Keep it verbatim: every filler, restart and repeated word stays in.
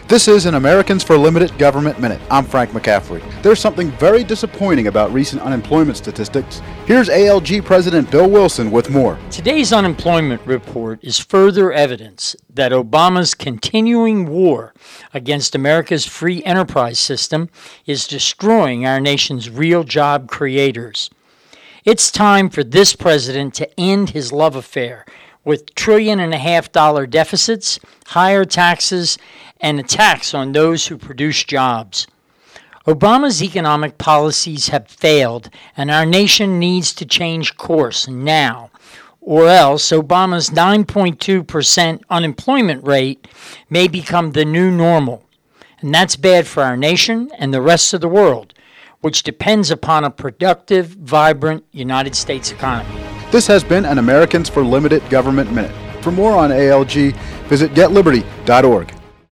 This is an Americans for Limited Government Minute. I'm Frank McCaffrey. There's something very disappointing about recent unemployment statistics. Here's A L G President Bill Wilson with more. Today's unemployment report is further evidence that Obama's continuing war against America's free enterprise system is destroying our nation's real job creators. It's time for this president to end his love affair with trillion and a half dollar deficits, higher taxes, and a tax on those who produce jobs. Obama's economic policies have failed, and our nation needs to change course now, or else Obama's nine point two percent unemployment rate may become the new normal. And that's bad for our nation and the rest of the world, which depends upon a productive, vibrant United States economy. This has been an Americans for Limited Government Minute. For more on A L G, visit get liberty dot org.